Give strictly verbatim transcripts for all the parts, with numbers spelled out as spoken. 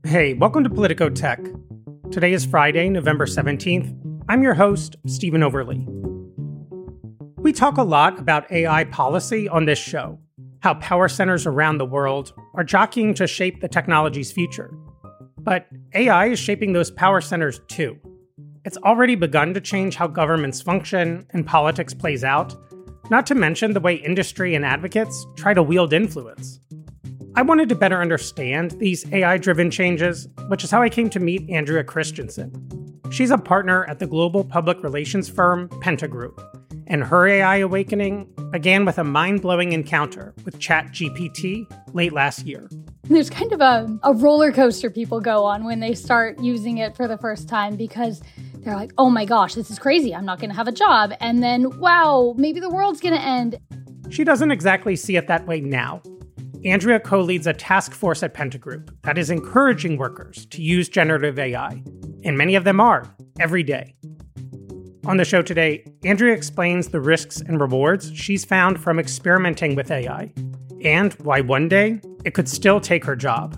Hey, welcome to Politico Tech. Today is Friday, November seventeenth. I'm your host, Stephen Overly. We talk a lot about A I policy on this show, how power centers around the world are jockeying to shape the technology's future. But A I is shaping those power centers too. It's already begun to change how governments function and politics plays out, not to mention the way industry and advocates try to wield influence. I wanted to better understand these A I-driven changes, which is how I came to meet Andrea Christensen. She's a partner at the global public relations firm Pentagroup, and her A I awakening began with a mind-blowing encounter with ChatGPT late last year. There's kind of a, a roller coaster people go on when they start using it for the first time because they're like, oh my gosh, this is crazy. I'm not going to have a job. And then, wow, maybe the world's going to end. She doesn't exactly see it that way now. Andrea co-leads a task force at Pentagroup that is encouraging workers to use generative A I, and many of them are, every day. On the show today, Andrea explains the risks and rewards she's found from experimenting with A I, and why one day it could still take her job.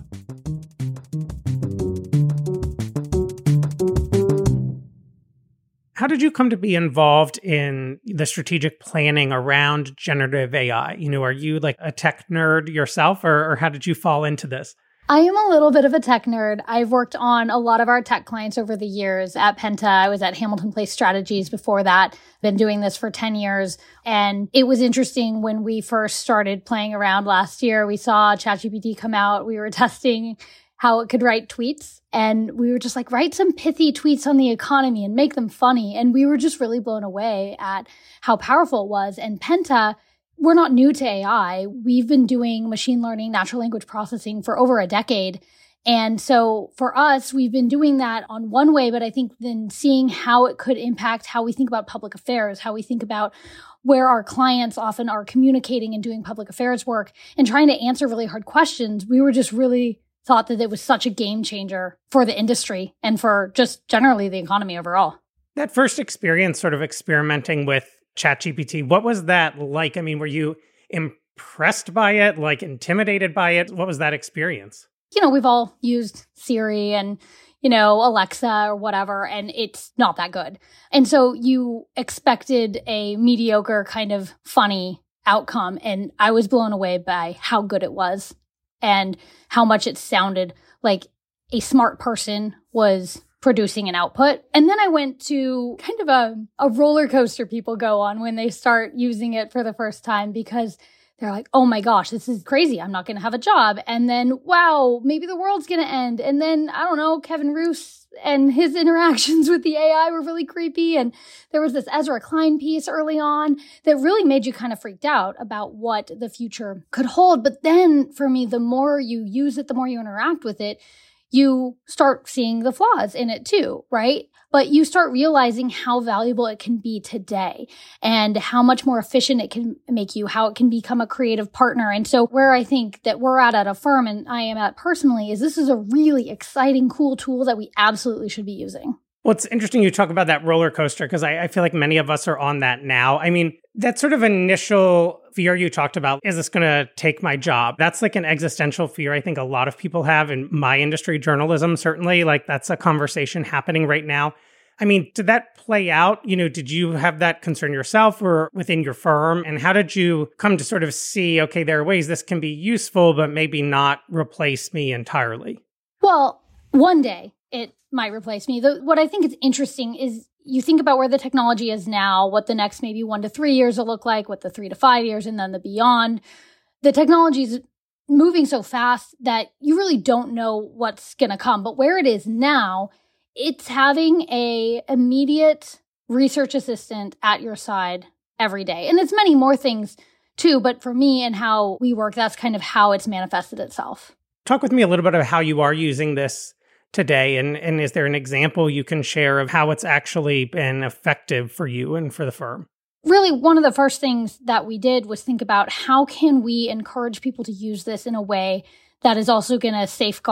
How did you come to be involved in the strategic planning around generative A I? You know, are you like a tech nerd yourself, or, or how did you fall into this? I am a little bit of a tech nerd. I've worked on a lot of our tech clients over the years at Penta. I was at Hamilton Place Strategies before that. Been doing this for ten years. And it was interesting when we first started playing around last year. We saw ChatGPT come out. We were testing how it could write tweets. And we were just like, write some pithy tweets on the economy and make them funny. And we were just really blown away at how powerful it was. And Penta, we're not new to A I. We've been doing machine learning, natural language processing for over a decade. And so for us, we've been doing that on one way, but I think then seeing how it could impact how we think about public affairs, how we think about where our clients often are communicating and doing public affairs work and trying to answer really hard questions, we were just really thought that it was such a game changer for the industry and for just generally the economy overall. That first experience sort of experimenting with ChatGPT, what was that like? I mean, were you impressed by it, like intimidated by it? What was that experience? You know, we've all used Siri and, you know, Alexa or whatever, and it's not that good. And so you expected a mediocre kind of funny outcome. And I was blown away by how good it was and how much it sounded like a smart person was producing an output. And then I went to kind of a, a roller coaster people go on when they start using it for the first time because they're like, oh my gosh, this is crazy. I'm not going to have a job. And then, wow, maybe the world's going to end. And then, I don't know, Kevin Roose and his interactions with the A I were really creepy. And there was this Ezra Klein piece early on that really made you kind of freaked out about what the future could hold. But then for me, the more you use it, the more you interact with it, you start seeing the flaws in it too, right? But you start realizing how valuable it can be today and how much more efficient it can make you, how it can become a creative partner. And so where I think that we're at at a firm and I am at personally is this is a really exciting, cool tool that we absolutely should be using. Well, it's interesting you talk about that roller coaster because I, I feel like many of us are on that now. I mean, that sort of initial fear you talked about, is this going to take my job? That's like an existential fear I think a lot of people have in my industry, journalism, certainly. Like that's a conversation happening right now. I mean, did that play out? You know, did you have that concern yourself or within your firm? And how did you come to sort of see, okay, there are ways this can be useful, but maybe not replace me entirely? Well, one day it might replace me. The, what I think is interesting is you think about where the technology is now, what the next maybe one to three years will look like, what the three to five years, and then the beyond. The technology is moving so fast that you really don't know what's going to come. But where it is now, it's having a immediate research assistant at your side every day. And it's many more things too. But for me and how we work, that's kind of how it's manifested itself. Talk with me a little bit about how you are using this today. And, and is there an example you can share of how it's actually been effective for you and for the firm? Really, one of the first things that we did was think about how can we encourage people to use this in a way that is also going to safeguard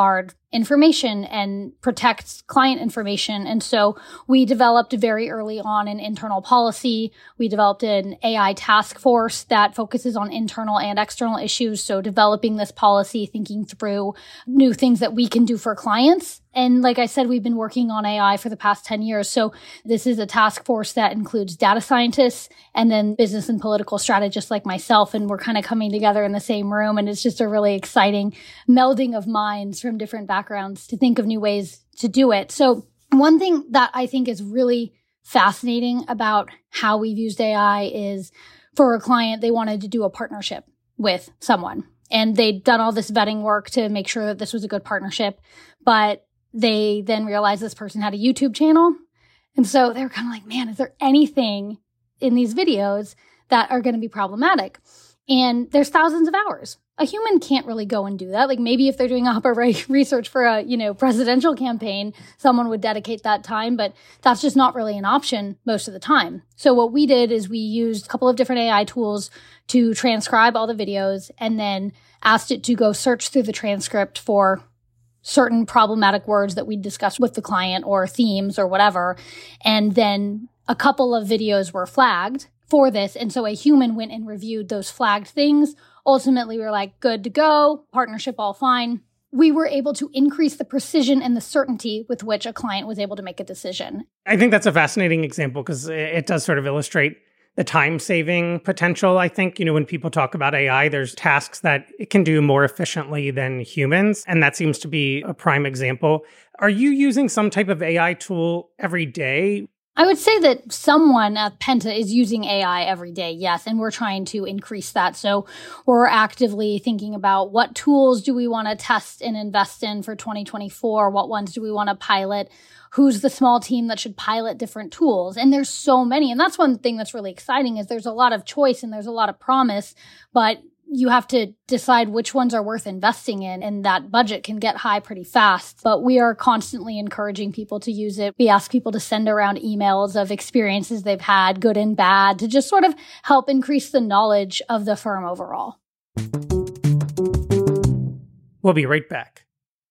information and protect client information. And so we developed very early on an internal policy. We developed an A I task force that focuses on internal and external issues. So developing this policy, thinking through new things that we can do for clients. And like I said, we've been working on A I for the past ten years. So this is a task force that includes data scientists and then business and political strategists like myself. And we're kind of coming together in the same room. And it's just a really exciting melding of minds from different backgrounds to think of new ways to do it. So one thing that I think is really fascinating about how we've used A I is for a client, they wanted to do a partnership with someone. And they'd done all this vetting work to make sure that this was a good partnership. But they then realized this person had a YouTube channel. And so they were kind of like, man, is there anything in these videos that are going to be problematic? And there's thousands of hours. A human can't really go and do that. Like maybe if they're doing opera research for a, you know, presidential campaign, someone would dedicate that time, but that's just not really an option most of the time. So what we did is we used a couple of different A I tools to transcribe all the videos and then asked it to go search through the transcript for certain problematic words that we discussed with the client or themes or whatever. And then a couple of videos were flagged for this. And so a human went and reviewed those flagged things. Ultimately, we were like, good to go, partnership all fine. We were able to increase the precision and the certainty with which a client was able to make a decision. I think that's a fascinating example because it does sort of illustrate the time-saving potential. I think, you know, when people talk about A I, there's tasks that it can do more efficiently than humans, and that seems to be a prime example. Are you using some type of A I tool every day? I would say that someone at Penta is using A I every day, yes, and we're trying to increase that. So we're actively thinking about what tools do we want to test and invest in for twenty twenty-four? What ones do we want to pilot? Who's the small team that should pilot different tools? And there's so many. And that's one thing that's really exciting is there's a lot of choice and there's a lot of promise, but you have to decide which ones are worth investing in, and that budget can get high pretty fast. But we are constantly encouraging people to use it. We ask people to send around emails of experiences they've had, good and bad, to just sort of help increase the knowledge of the firm overall. We'll be right back.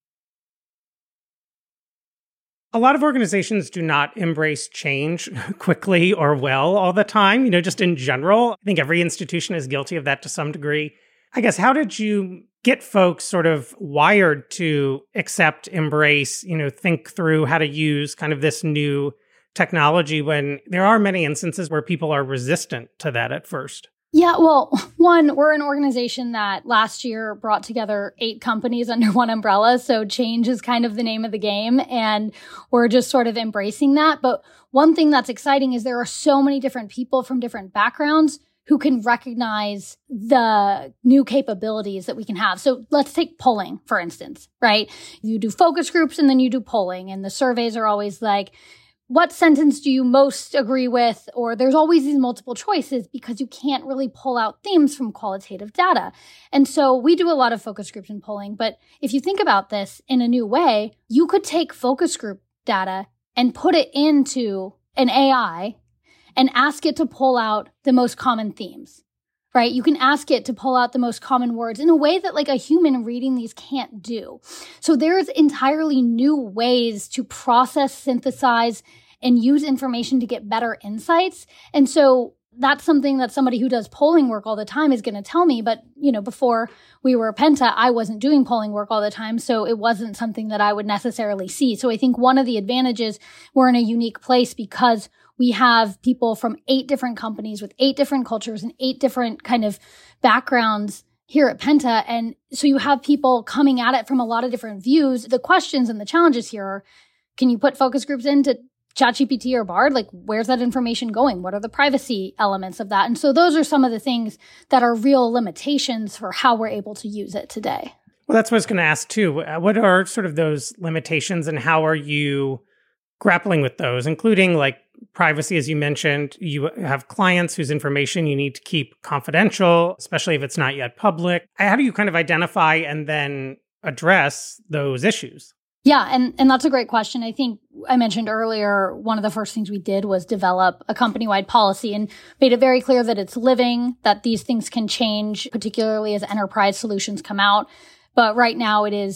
A lot of organizations do not embrace change quickly or well all the time, you know, just in general. I think every institution is guilty of that to some degree. I guess, how did you get folks sort of wired to accept, embrace, you know, think through how to use kind of this new technology when there are many instances where people are resistant to that at first? Yeah, well, one, we're an organization that last year brought together eight companies under one umbrella. So change is kind of the name of the game. And we're just sort of embracing that. But one thing that's exciting is there are so many different people from different backgrounds who can recognize the new capabilities that we can have. So let's take polling, for instance, right? You do focus groups and then you do polling. And the surveys are always like, what sentence do you most agree with? Or there's always these multiple choices because you can't really pull out themes from qualitative data. And so we do a lot of focus groups and polling. But if you think about this in a new way, you could take focus group data and put it into an A I and ask it to pull out the most common themes, right? You can ask it to pull out the most common words in a way that like a human reading these can't do. So there's entirely new ways to process, synthesize, and use information to get better insights. And so that's something that somebody who does polling work all the time is going to tell me. But, you know, before we were Penta, I wasn't doing polling work all the time. So it wasn't something that I would necessarily see. So I think one of the advantages, we're in a unique place because we have people from eight different companies with eight different cultures and eight different kind of backgrounds here at Penta. And so you have people coming at it from a lot of different views. The questions and the challenges here are, can you put focus groups into ChatGPT or Bard? Like, where's that information going? What are the privacy elements of that? And so those are some of the things that are real limitations for how we're able to use it today. Well, that's what I was going to ask too. What are sort of those limitations and how are you grappling with those, including like privacy, as you mentioned? You have clients whose information you need to keep confidential, especially if it's not yet public. How do you kind of identify and then address those issues? Yeah, and, and that's a great question. I think I mentioned earlier, one of the first things we did was develop a company-wide policy and made it very clear that it's living, that these things can change, particularly as enterprise solutions come out. But right now it is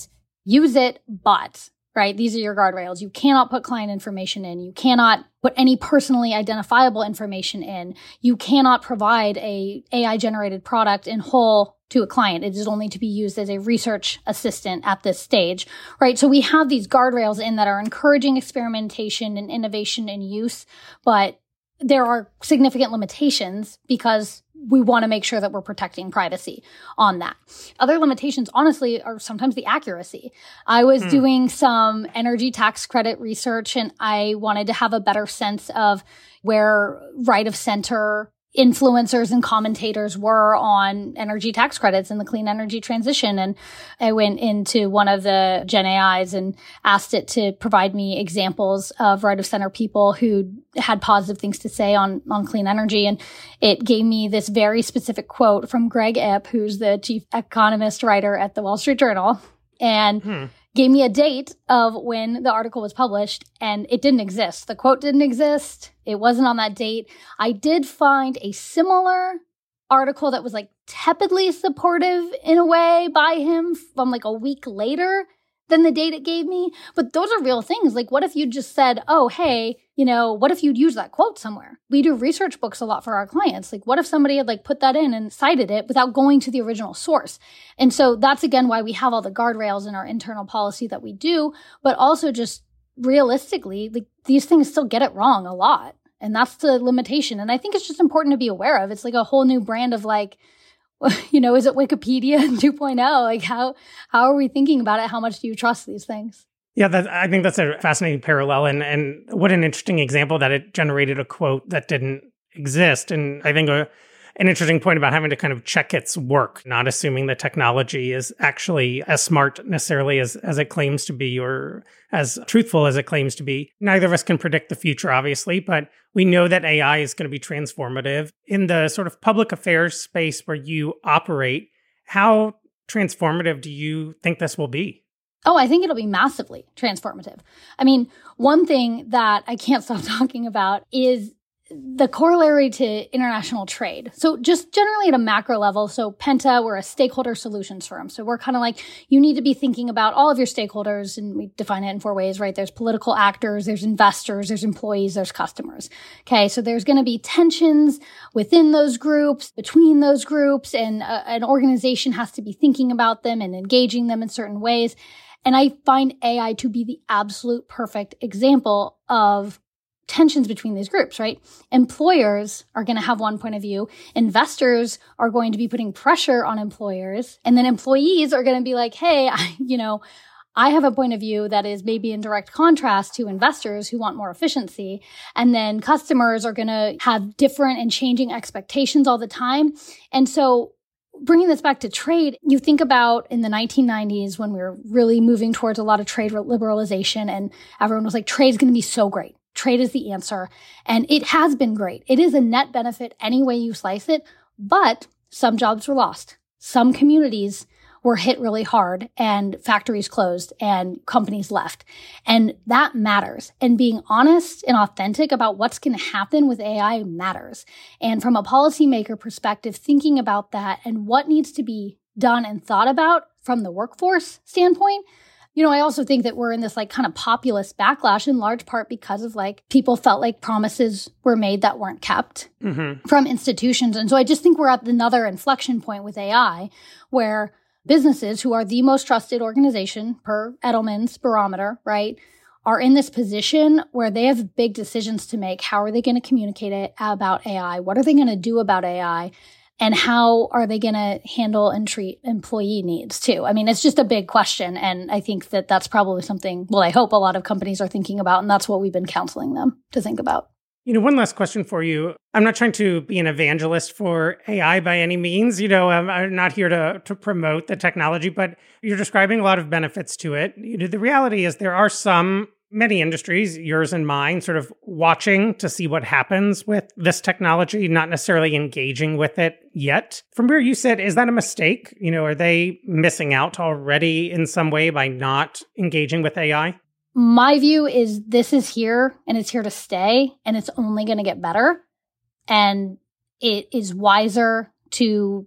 use it, but, right, these are your guardrails. You cannot put client information in. You cannot put any personally identifiable information in. You cannot provide a A I-generated product in whole to a client. It is only to be used as a research assistant at this stage, right? So we have these guardrails in that are encouraging experimentation and innovation and use, but there are significant limitations because we want to make sure that we're protecting privacy on that. Other limitations, honestly, are sometimes the accuracy. I was mm. doing some energy tax credit research, and I wanted to have a better sense of where right of center influencers and commentators were on energy tax credits and the clean energy transition. And I went into one of the Gen A Is and asked it to provide me examples of right of center people who had positive things to say on, on clean energy. And it gave me this very specific quote from Greg Ip, who's the chief economist writer at the Wall Street Journal. And hmm. gave me a date of when the article was published, and it didn't exist. The quote didn't exist. It wasn't on that date. I did find a similar article that was like tepidly supportive in a way by him from like a week later than the date it gave me. But those are real things. Like, what if you just said, oh, hey, you know, what if you'd use that quote somewhere? We do research books a lot for our clients. Like, what if somebody had like put that in and cited it without going to the original source? And so that's, again, why we have all the guardrails in our internal policy that we do, but also just realistically, like, these things still get it wrong a lot. And that's the limitation. And I think it's just important to be aware of. It's like a whole new brand of like, you know, is it Wikipedia two point oh? Like, how how are we thinking about it? How much do you trust these things? Yeah, that, I think that's a fascinating parallel. And, and what an interesting example that it generated a quote that didn't exist. And I think a, an interesting point about having to kind of check its work, not assuming the technology is actually as smart necessarily as, as it claims to be or as truthful as it claims to be. Neither of us can predict the future, obviously, but we know that A I is going to be transformative. In the sort of public affairs space where you operate, how transformative do you think this will be? Oh, I think it'll be massively transformative. I mean, one thing that I can't stop talking about is the corollary to international trade. So just generally at a macro level, so Penta, we're a stakeholder solutions firm. So we're kind of like, you need to be thinking about all of your stakeholders, and we define it in four ways, right? There's political actors, there's investors, there's employees, there's customers. Okay, so there's going to be tensions within those groups, between those groups, and a, an organization has to be thinking about them and engaging them in certain ways. And I find A I to be the absolute perfect example of tensions between these groups, right? Employers are going to have one point of view. Investors are going to be putting pressure on employers. And then employees are going to be like, hey, I, you know, I have a point of view that is maybe in direct contrast to investors who want more efficiency. And then customers are going to have different and changing expectations all the time. And so bringing this back to trade, you think about in the nineteen nineties when we were really moving towards a lot of trade liberalization, and everyone was like, trade's going to be so great. Trade is the answer. And it has been great. It is a net benefit any way you slice it, but some jobs were lost. Some communities were hit really hard and factories closed and companies left. And that matters. And being honest and authentic about what's going to happen with A I matters. And from a policymaker perspective, thinking about that and what needs to be done and thought about from the workforce standpoint. You know, I also think that we're in this like kind of populist backlash in large part because of like people felt like promises were made that weren't kept mm-hmm. from institutions. And so I just think we're at another inflection point with A I where businesses who are the most trusted organization per Edelman's barometer, right, are in this position where they have big decisions to make. How are they going to communicate it about A I? What are they going to do about A I? And how are they going to handle and treat employee needs too? I mean, it's just a big question. And I think that that's probably something, well, I hope a lot of companies are thinking about. And that's what we've been counseling them to think about. You know, one last question for you. I'm not trying to be an evangelist for A I by any means. You know, I'm, I'm not here to, to promote the technology, but you're describing a lot of benefits to it. You know, the reality is there are some many industries, yours and mine, sort of watching to see what happens with this technology, not necessarily engaging with it yet. From where you sit, is that a mistake? You know, are they missing out already in some way by not engaging with A I? My view is this is here and it's here to stay and it's only going to get better. And it is wiser to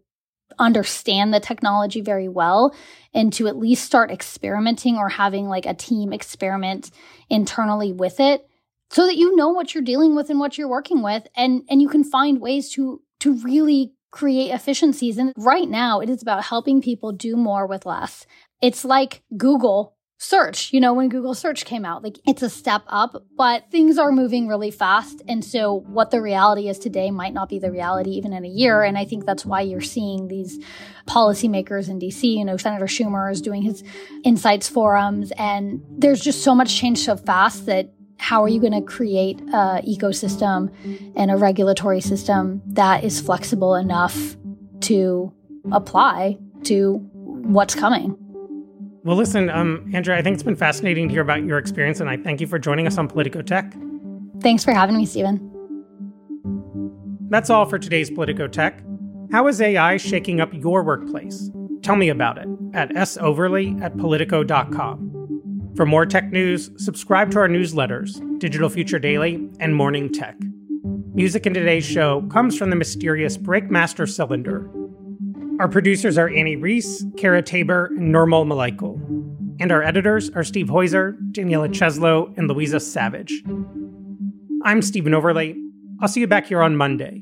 understand the technology very well and to at least start experimenting or having like a team experiment internally with it so that you know what you're dealing with and what you're working with, and and you can find ways to to really create efficiencies. And right now it is about helping people do more with less. It's like Google search, you know, when Google search came out, like it's a step up, but things are moving really fast. And so what the reality is today might not be the reality even in a year. And I think that's why you're seeing these policymakers in D C, you know, Senator Schumer is doing his insights forums, and there's just so much change so fast that how are you going to create an ecosystem and a regulatory system that is flexible enough to apply to what's coming? Well, listen, um, Andrea, I think it's been fascinating to hear about your experience, and I thank you for joining us on Politico Tech. Thanks for having me, Stephen. That's all for today's Politico Tech. How is A I shaking up your workplace? Tell me about it at soverley at politico dot com. For more tech news, subscribe to our newsletters, Digital Future Daily and Morning Tech. Music in today's show comes from the mysterious Breakmaster Cylinder. Our producers are Annie Reese, Kara Tabor, and Nurmal Malaikal. And our editors are Steve Heuser, Daniela Cheslow, and Louisa Savage. I'm Stephen Overley. I'll see you back here on Monday.